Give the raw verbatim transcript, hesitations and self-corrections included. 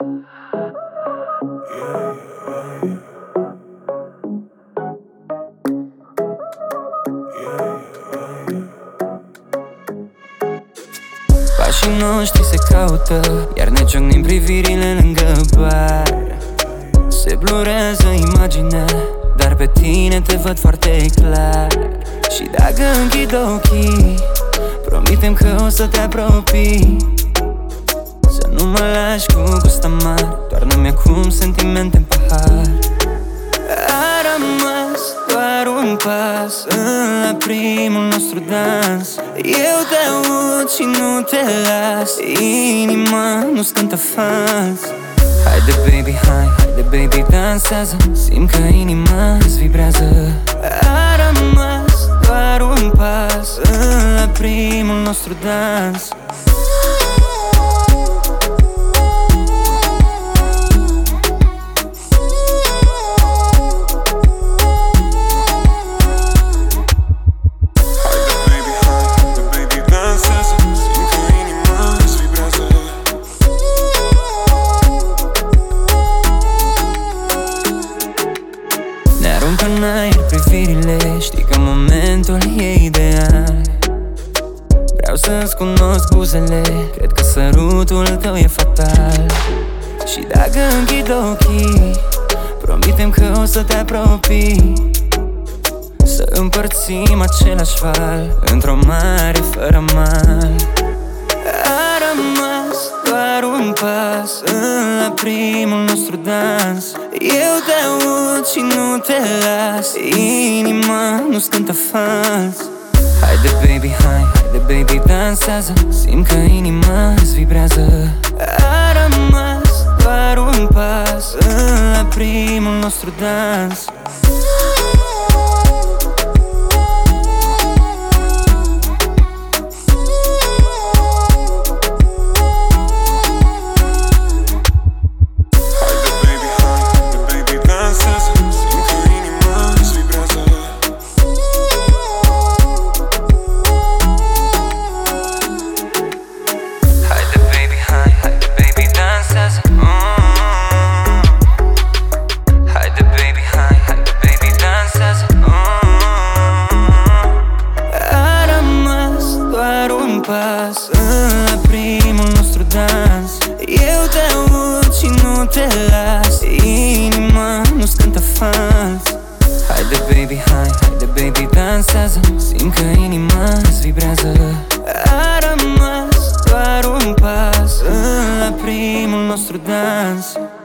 Pașii noștri se caută, iar ne ciocnim privirile lângă bar. Se blurează imaginea, dar pe tine te văd foarte clar. Și dacă închid ochii, promitem că o să te apropii, să nu mă lași cu gust amar, doar nu-mi acum sentimente în pahar. A rămas doar un pas la primul nostru dans. Eu te aud și nu te las, inima nu-ți cântă fals. Haide baby, hai, haide baby, dansează, simt că inima-ți vibrează. A rămas doar un pas la primul nostru dans. Ne aruncă în aer privirile, știi că momentul e ideal. Vreau să-ți cunosc buzele, cred că sărutul tău e fatal. Și dacă închid ochii, promitem că o să te apropii, să împărțim același val într-o mare fără mal. A rămas doar un pas la primul nostru dans. Eu te aud și nu te las, inima nu-ți cântă fals. Haide baby, hai, haide baby, dansează, simt că inima-ți vibrează. A rămas doar un pas la primul nostru dans. Pas la primul nostru dans. Eu te aud și nu te las, inima nu-ți cântă fals. Haide baby, hai, haide baby, dansează, simt că inima-ți vibrează. A rămas doar un pas la primul nostru dans.